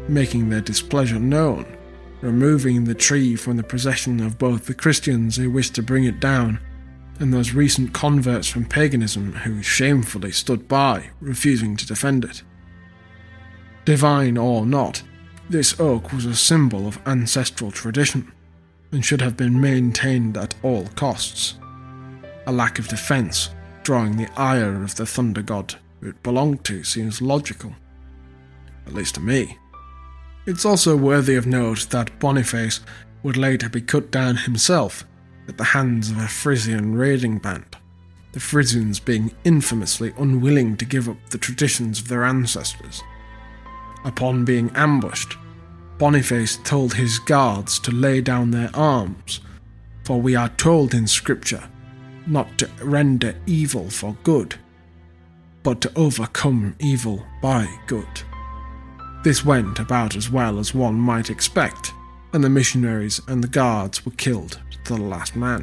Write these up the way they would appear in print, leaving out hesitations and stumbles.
making their displeasure known, removing the tree from the possession of both the Christians who wished to bring it down and those recent converts from paganism who shamefully stood by, refusing to defend it. Divine or not, this oak was a symbol of ancestral tradition, and should have been maintained at all costs. A lack of defence, drawing the ire of the thunder god who it belonged to, seems logical, at least to me. It's also worthy of note that Boniface would later be cut down himself at the hands of a Frisian raiding band, the Frisians being infamously unwilling to give up the traditions of their ancestors. Upon being ambushed, Boniface told his guards to lay down their arms, for we are told in Scripture not to render evil for good, but to overcome evil by good. This went about as well as one might expect, and the missionaries and the guards were killed to the last man.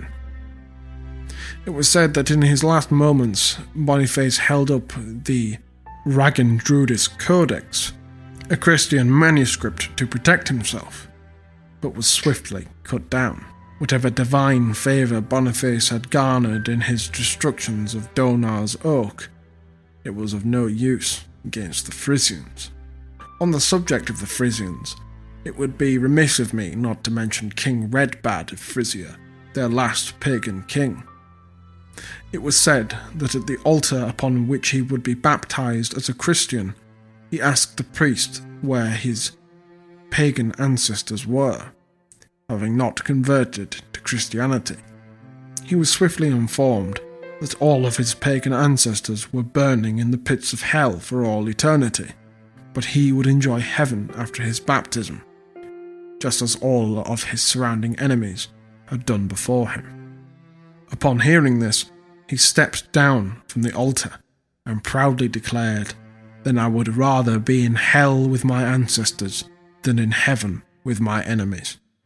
It was said that in his last moments, Boniface held up the Ragendrudis Codex, a Christian manuscript, to protect himself, but was swiftly cut down. Whatever divine favour Boniface had garnered in his destructions of Donar's Oak, it was of no use against the Frisians. On the subject of the Frisians, it would be remiss of me not to mention King Redbad of Frisia, their last pagan king. It was said that at the altar upon which he would be baptized as a Christian, he asked the priest where his pagan ancestors were, having not converted to Christianity. He was swiftly informed that all of his pagan ancestors were burning in the pits of hell for all eternity, but he would enjoy heaven after his baptism, just as all of his surrounding enemies had done before him. Upon hearing this, he stepped down from the altar and proudly declared, "Then I would rather be in hell with my ancestors than in heaven with my enemies."